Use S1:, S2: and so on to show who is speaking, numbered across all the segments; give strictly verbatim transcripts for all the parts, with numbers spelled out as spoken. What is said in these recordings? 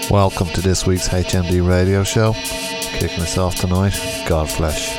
S1: Welcome to this week's H M D radio show. Kicking us off tonight, Godflesh.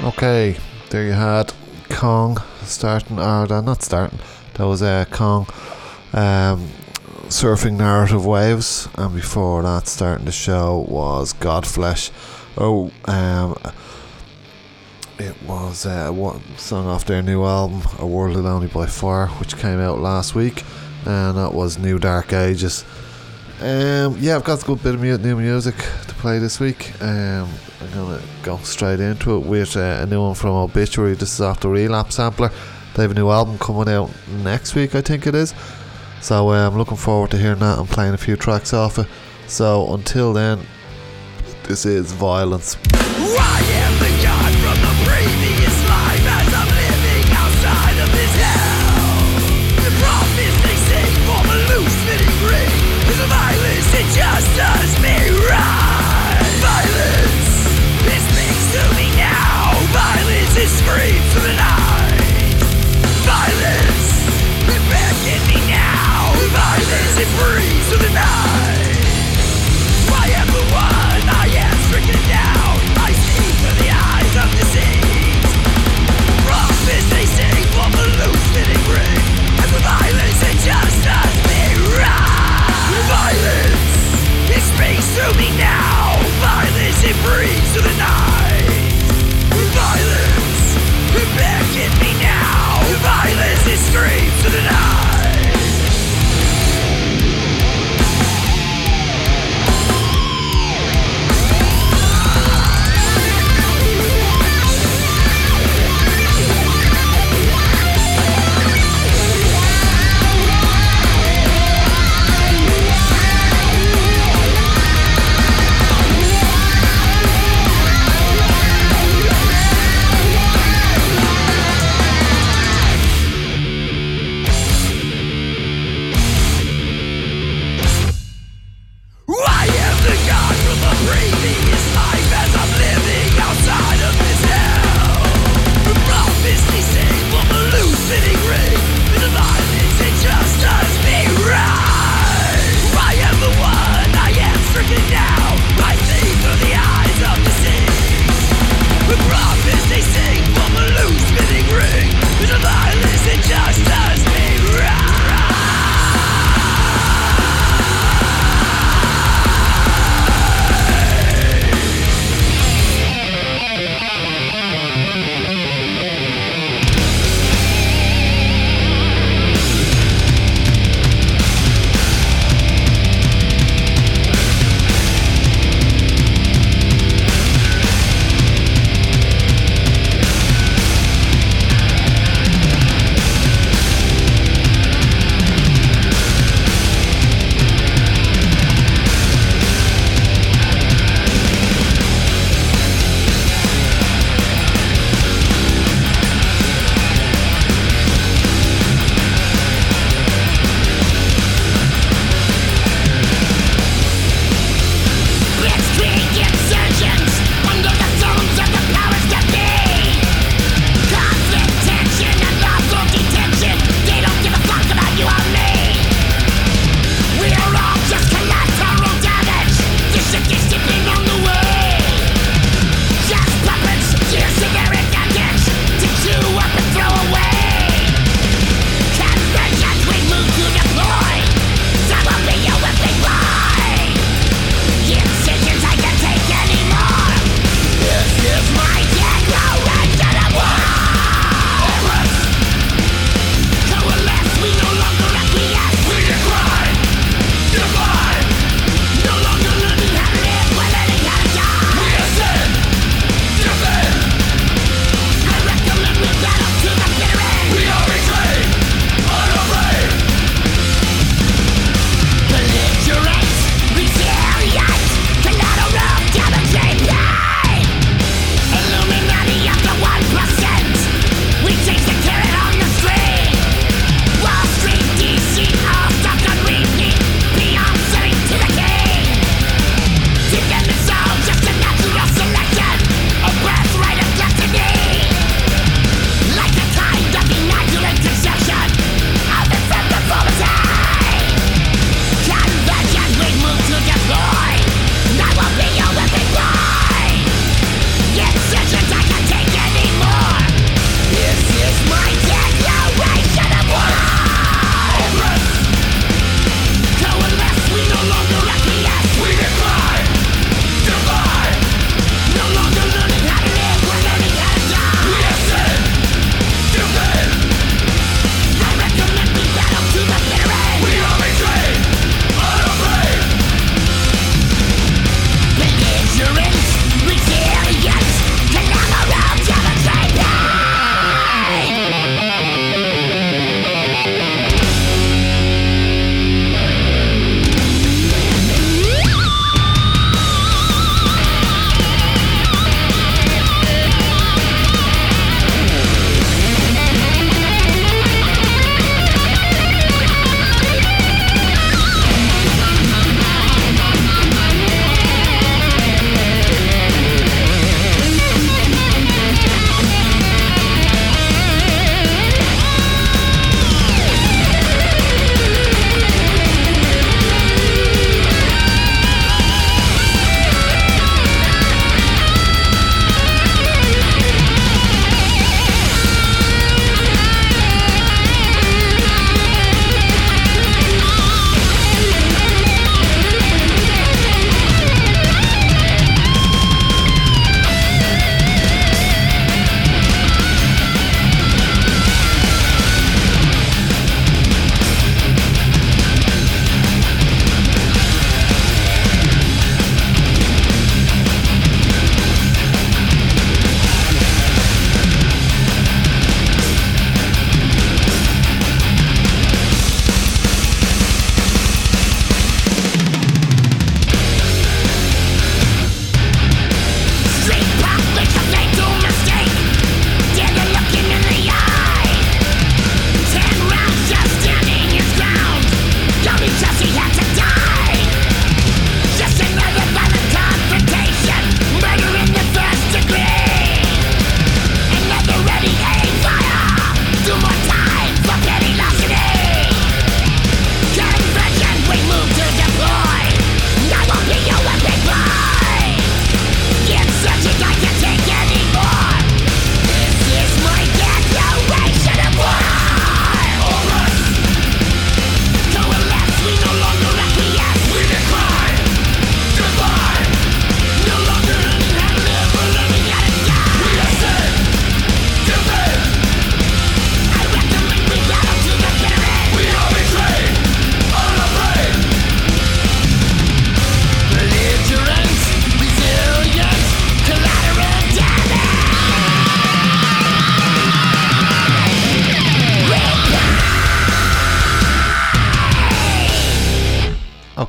S1: Okay, there you had Kong starting, or uh, not starting, that was uh, Kong um, surfing Narrative Waves, and before that, starting the show, was Godflesh. Oh, um, it was uh, one song off their new album, A World of Lonely by Fire, which came out last week, and that was New Dark Ages. Um, yeah, I've got a good bit of mu- new music to play this week. Um, I'm gonna go straight into it with uh, a new one from Obituary. This is off the Relapse sampler. They have a new album coming out next week, I think it is. So uh, I'm looking forward to hearing that and playing a few tracks off it. So until then, this is Violence.
S2: I am the god from the previous life as I'm living outside of this hell. The prophets they sing for the loose-fitting ring is a violence, it just does me right. Violence, it speaks to me now. Violence, it screams to the night. Violence, it beckons me now. Violence, it breathes to the night. I am the one, I am stricken down. I see through the eyes of deceit. Prophets they sing from the loose-fitting ring, and the violence it just does me right. Violence, it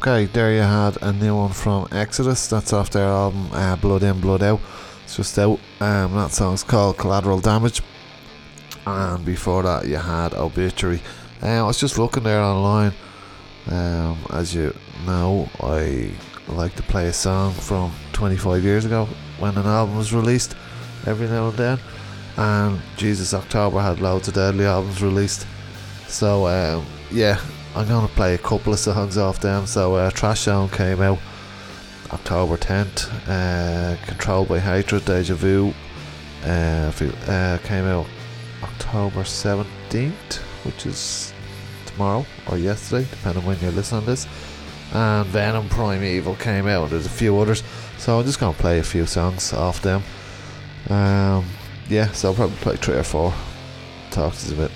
S1: Okay, there you had a new one from Exodus. That's off their album uh, Blood In, Blood Out. It's just out. Um, that song's called Collateral Damage. And before that, you had Obituary. Uh, I was just looking there online. Um, as you know, I like to play a song from twenty-five years ago when an album was released every now and then. And Jesus, October had loads of deadly albums released. So, um, yeah, I'm going to play a couple of songs off them. So, uh, Trash Zone came out October tenth. Uh, Controlled by Hatred, Deja Vu uh, uh, came out October seventeenth, which is tomorrow or yesterday, depending on when you listen to this. And Venom Primeval came out. There's a few others, so I'm just going to play a few songs off them. Um, yeah, so I'll probably play three or four. Talk to us a bit.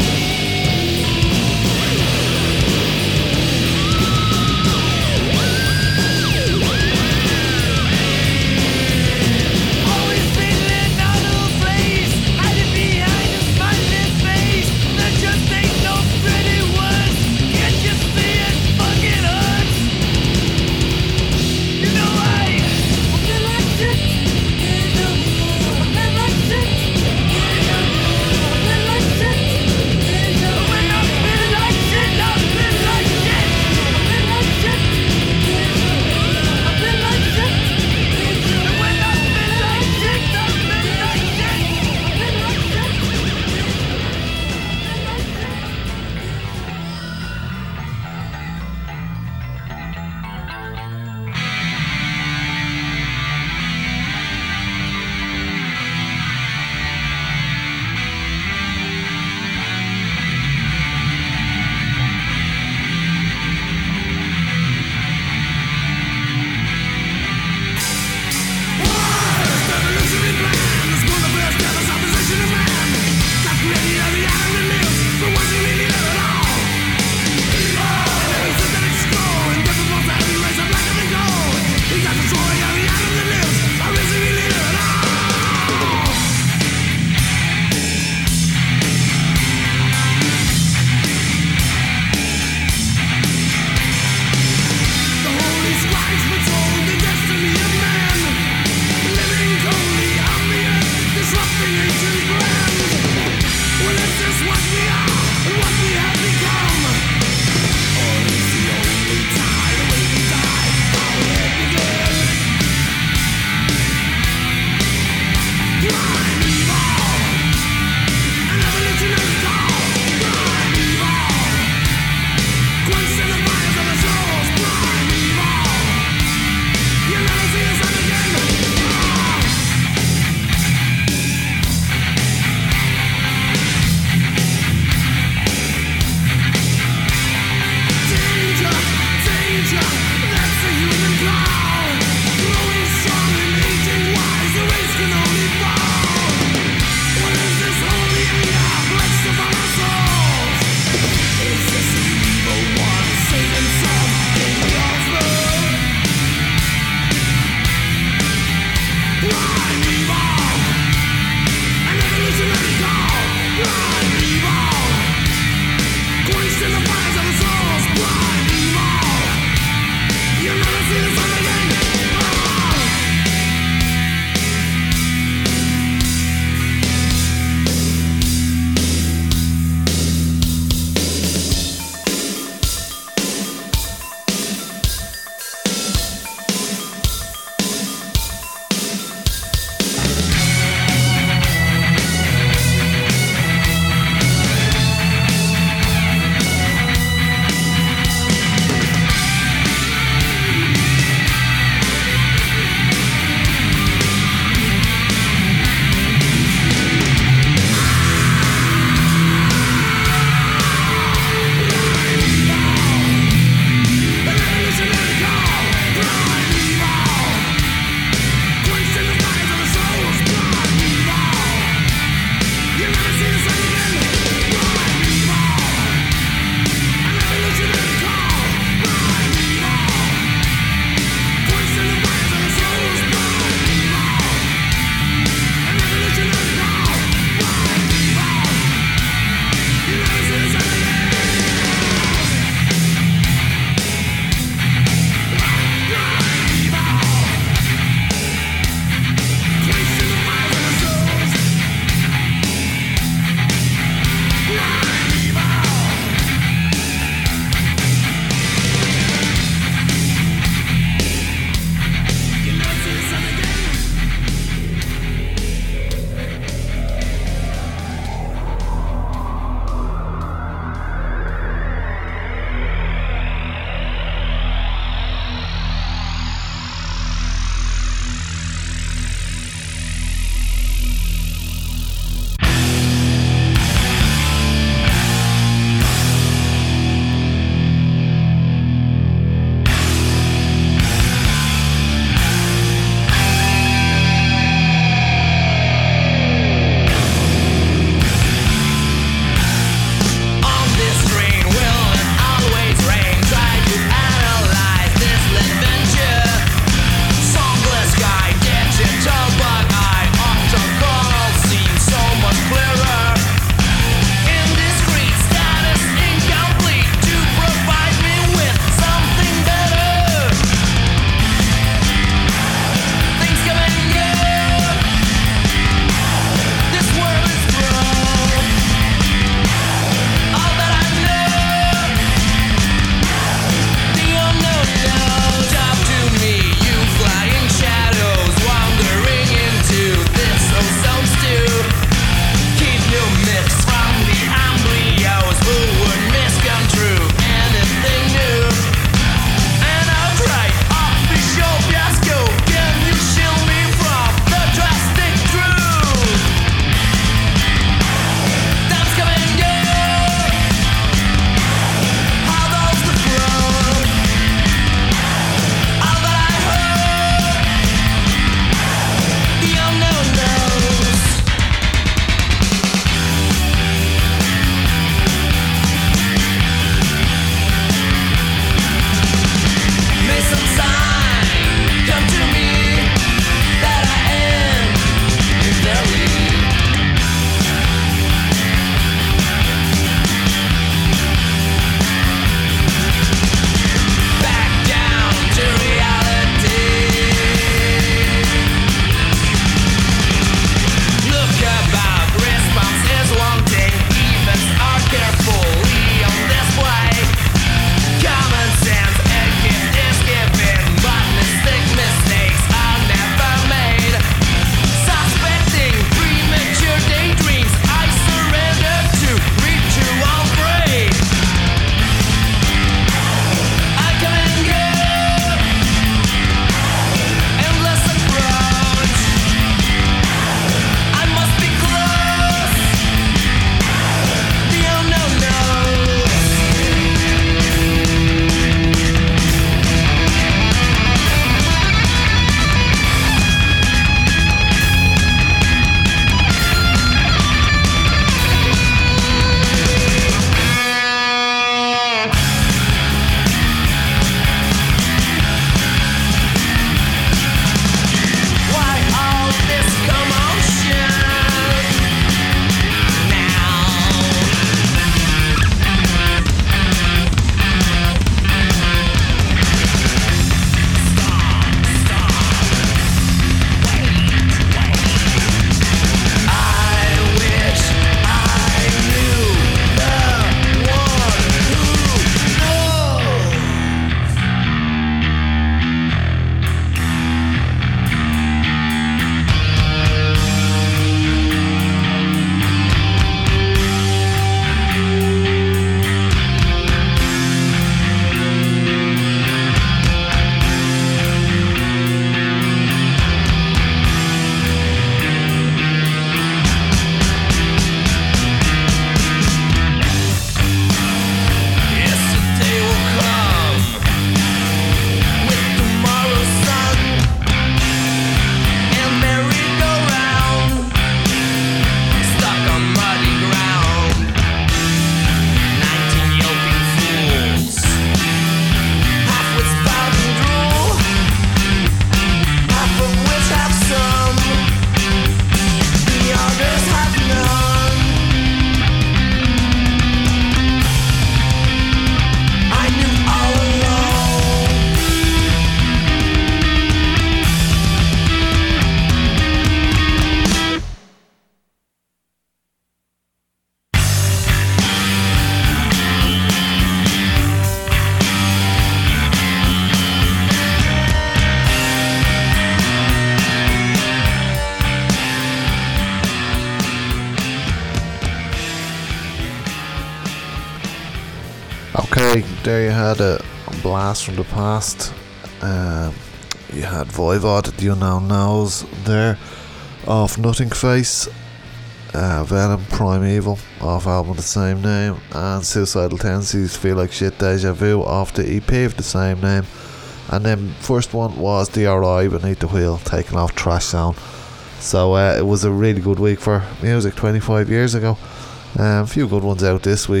S1: Okay, there you had a blast from the past. Um, you had Voivod, the Unknown Knows there, off Nothing Face. Uh, Venom, Primeval, off album of the same name. And Suicidal Tendencies, Feel Like Shit, Deja Vu, off the E P of the same name. And then first one was D R I, Beneath the Wheel, taken off Trash Zone. So uh, it was a really good week for music twenty-five years ago. Um, a few good ones out this week.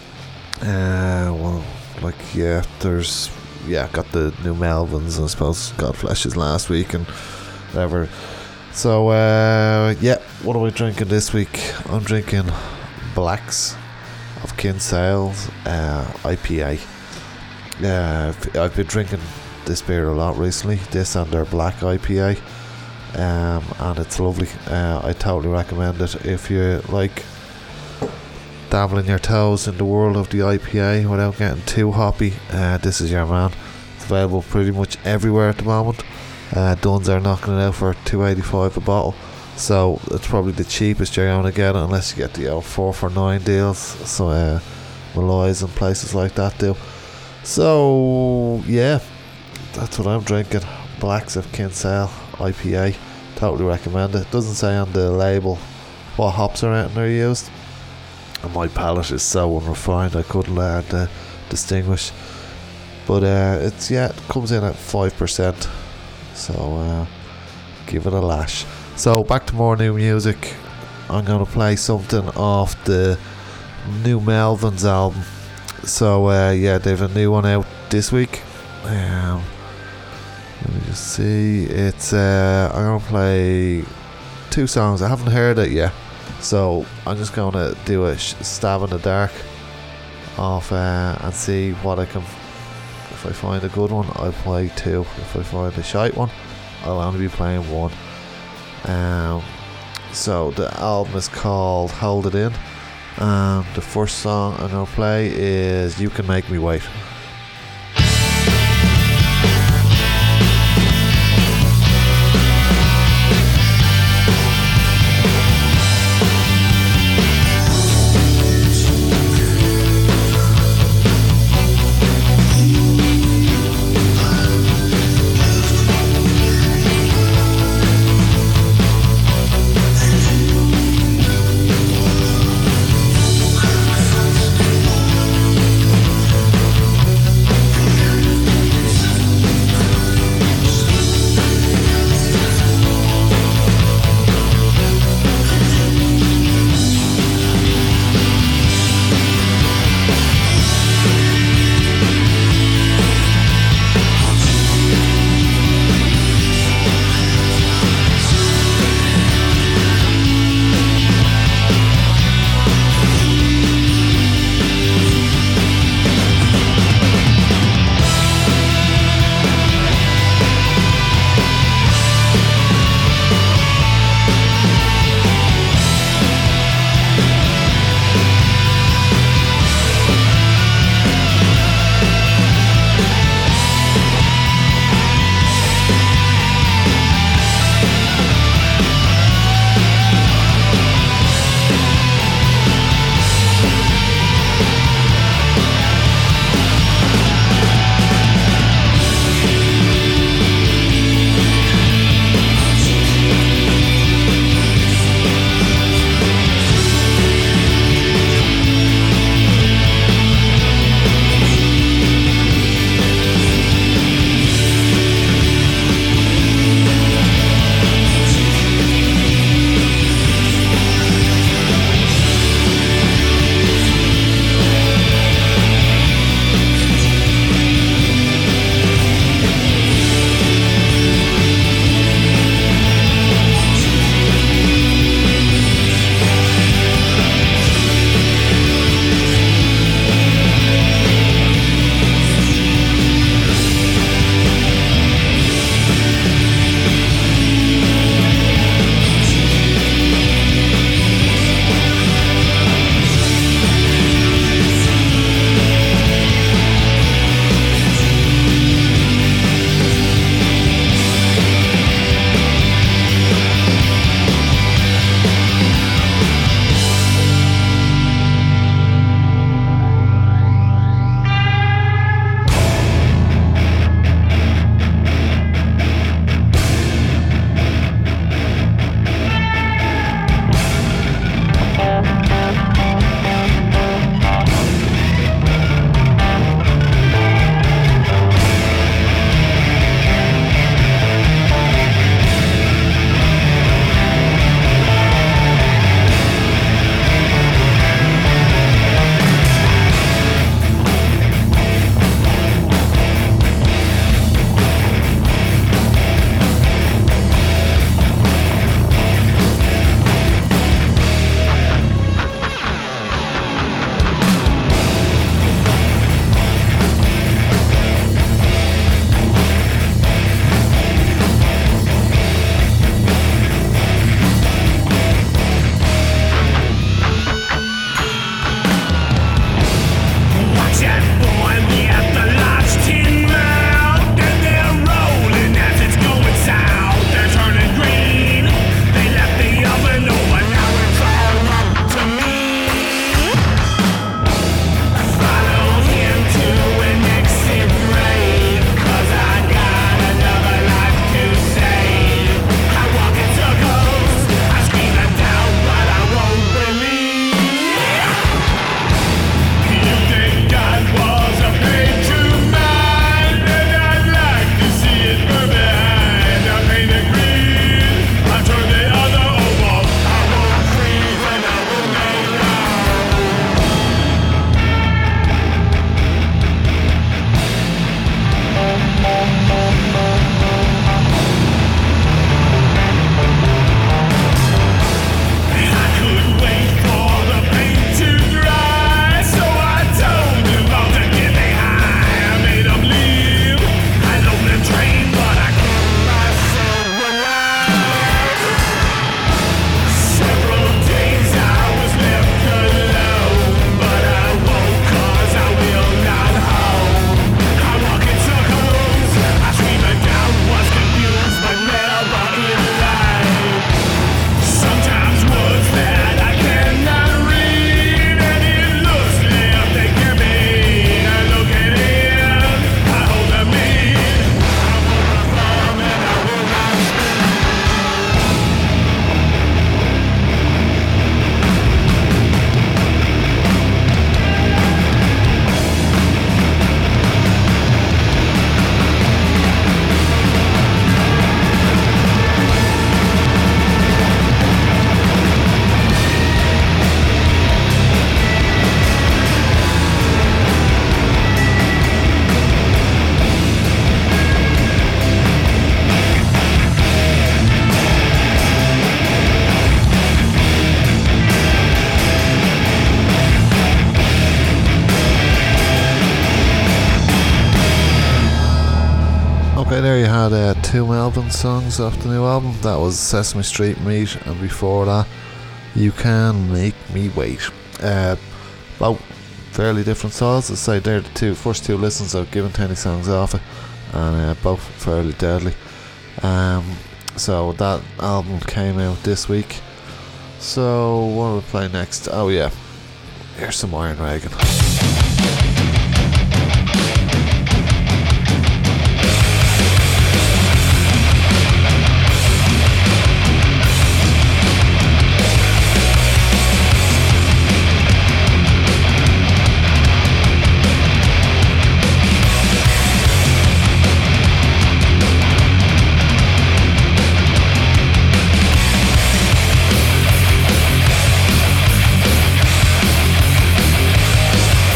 S1: Uh, well, like, yeah, there's, yeah, got the new Melvins, I suppose, Godflesh's last week and whatever. So, uh, yeah, what are we drinking this week? I'm drinking Blacks of Kinsale's uh, I P A. Uh, I've been drinking this beer a lot recently, this and their Black I P A, um, and it's lovely. uh, I totally recommend it if you like dabbling your toes in the world of the I P A without getting too hoppy. Uh, this is your man. It's available pretty much everywhere at the moment. uh, Duns are knocking it out for two eighty-five a bottle, so it's probably the cheapest you're going to get unless you get the uh, four for nine deals, so uh, Malloy's and places like that do. So yeah, that's what I'm drinking. Blacks of Kinsale I P A. Totally recommend it. Doesn't say on the label what hops or anything are used, and my palate is so unrefined I couldn't learn to distinguish. But uh, it's, yeah, it comes in at five percent, so uh, give it a lash. So back to more new music. I'm going to play something off the new Melvins album. So uh, yeah, they have a new one out this week. Um, let me just see. It's uh, I'm gonna play two songs. I haven't heard it yet, so I'm just gonna do a sh- stab in the dark off uh, and see what I can. If I find a good one, I'll play two. If I find a shite one, I'll only be playing one. Um, so the album is called Hold It In. And the first song I'm going to play is You Can Make Me Wait. two Melbourne songs off the new album. That was Sesame Street Meat, and before that, You Can Make Me Wait. Uh, both fairly different styles. I'd say they're the two first two listens I've given to any songs off it, and uh, both fairly deadly. Um, so that album came out this week. So what will we play next? Oh yeah, here's some Iron Reagan.
S2: We'll be right back.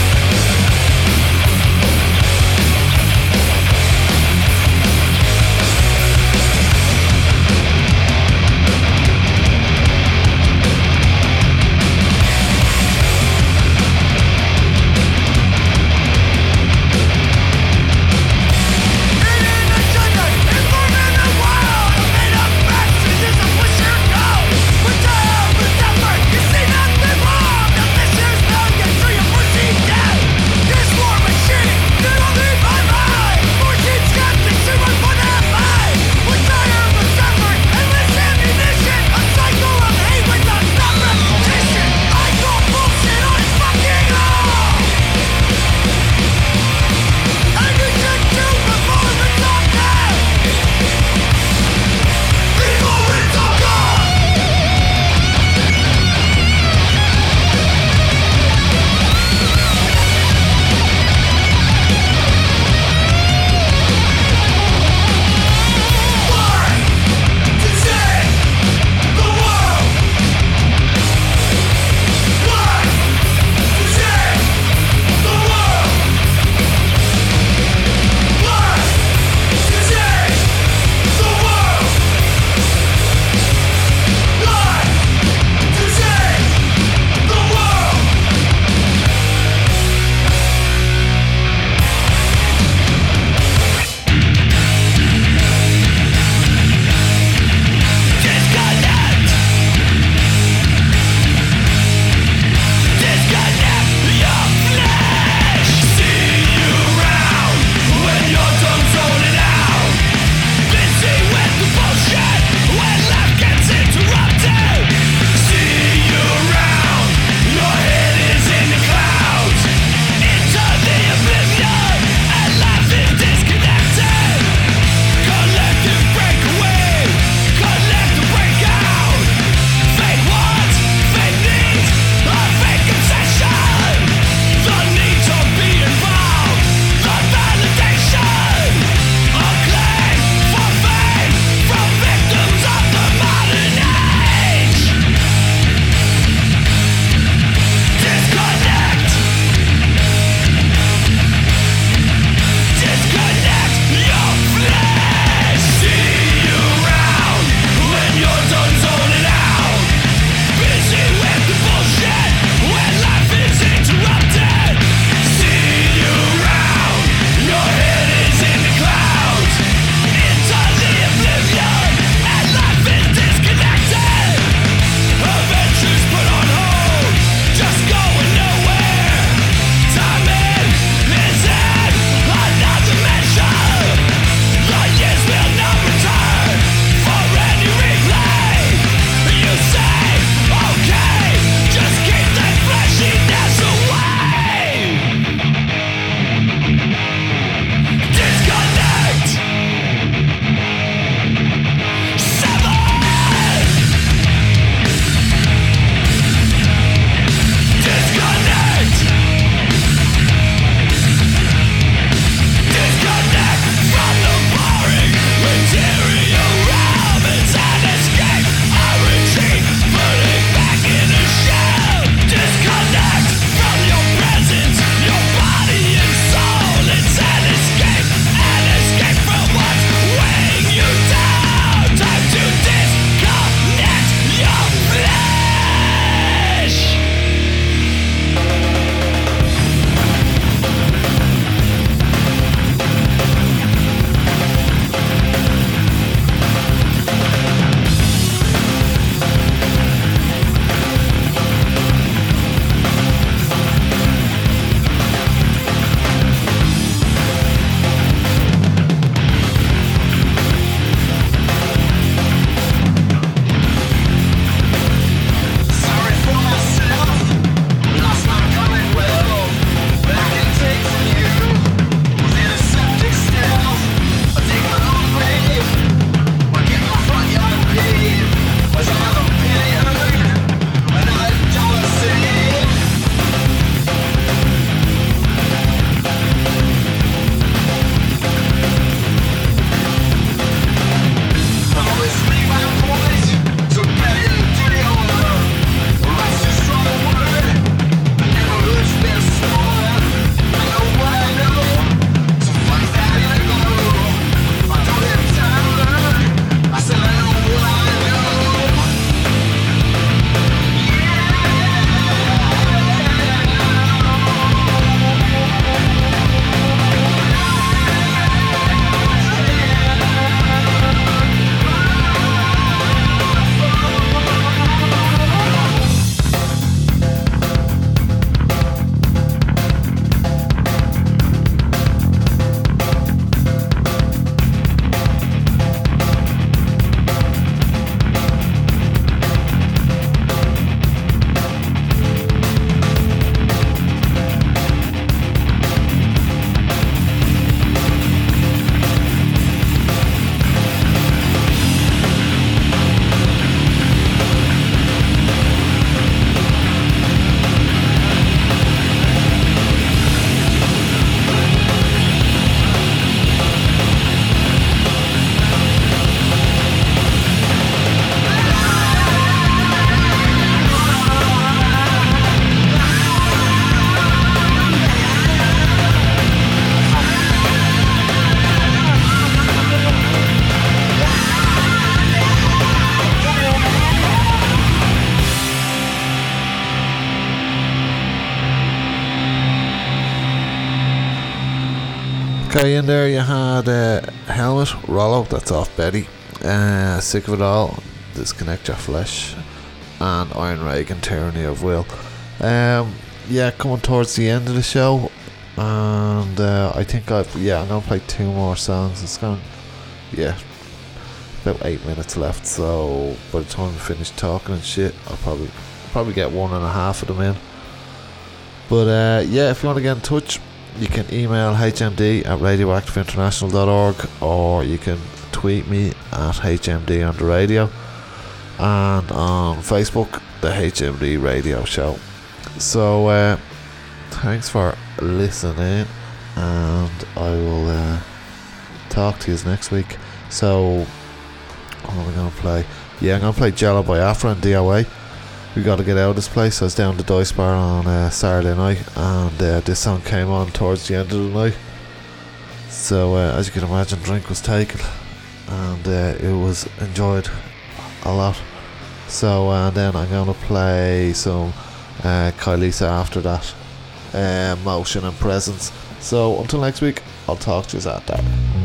S1: Okay, in there you had uh, Helmet, Rollo, that's off Betty. Uh, Sick of It All, Disconnect Your Flesh, and Iron Reagan, Tyranny of Will. Um, yeah, coming towards the end of the show, and uh, I think I've yeah I'm gonna play two more songs. It's going yeah about eight minutes left, so by the time we finish talking and shit, I'll probably probably get one and a half of them in. But uh, yeah, if you want to get in touch, you can email h m d at radioactive international dot org, or you can tweet me at H M D on the radio, and on Facebook, the H M D Radio Show. So uh, thanks for listening, and I will uh, talk to you next week. So what am I going to play? Yeah, I'm going to play Jello by Afra and D O A. We got to get out of this place. I was down the Dice Bar on uh, Saturday night, and uh, this song came on towards the end of the night. So uh, as you can imagine, drink was taken, and uh, it was enjoyed a lot. So uh, then I'm going to play some uh, Kylisa after that, uh, Motion and Presence. So until next week, I'll talk to you at that.